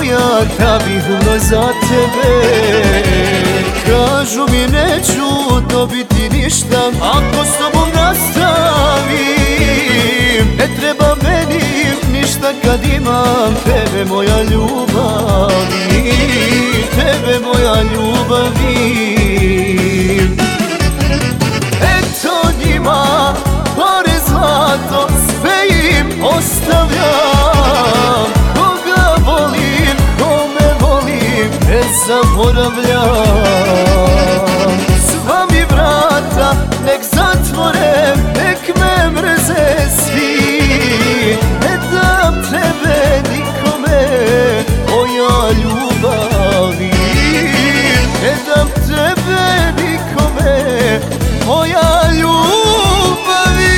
moja, da bih umro za tebe. Kažu mi neću dobiti ništa ako s tobom nastavim. Ne treba meni ništa kad imam tebe, moja ljubavi, tebe, moja ljubavi. Eto njima pare, zlato, sve im ostavljam. Koga volim, kome volim, ne zaboravljam. Sva mi vrata nek zatvore, nek me mrze svi. Ne dam tebe nikome, moja ljubavi. Ne dam tebe nikome, moja ljubavi.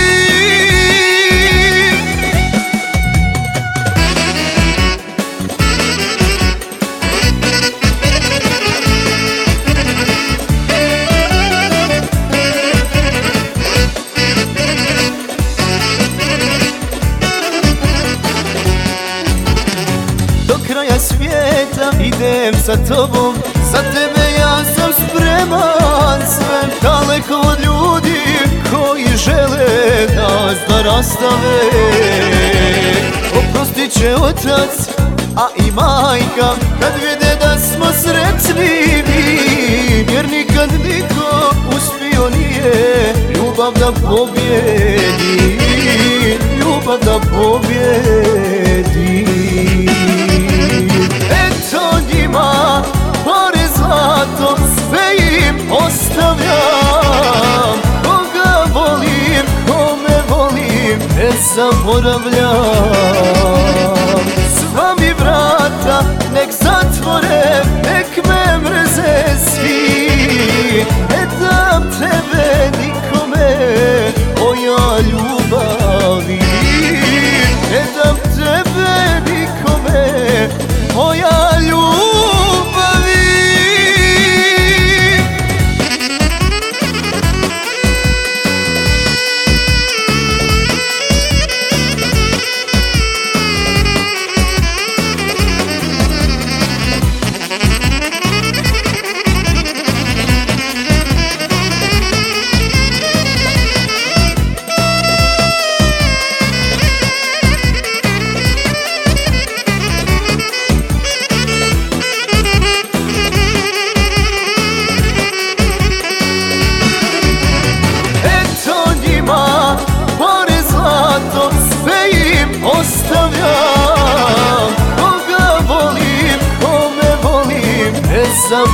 Do kraja svijeta idem sa tobom, za tebe ja sam spreman. Sve daleko od ljudi koji žele nas da rastave. Oprostit će otac, a i majka, kad vide da smo sretni mi. Jer nikad niko uspio nije ljubav da pobjedi, ljubav da pobjedi. Eto njima pare, zlato, sve im ostavljam. Koga volim, kome volim, ne zaboravljam. Sva mi vrata nek zatvore, nek me mrze svi. Ne dam tebe nikome, moja ljubavi. Ne dam tebe nikome, moja ljubavi. Ostavljam. Koga volim, kome volim, ne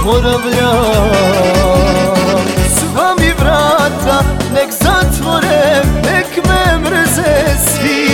zaboravljam. Sva mi vrata nek zatvore, nek me mrze svi.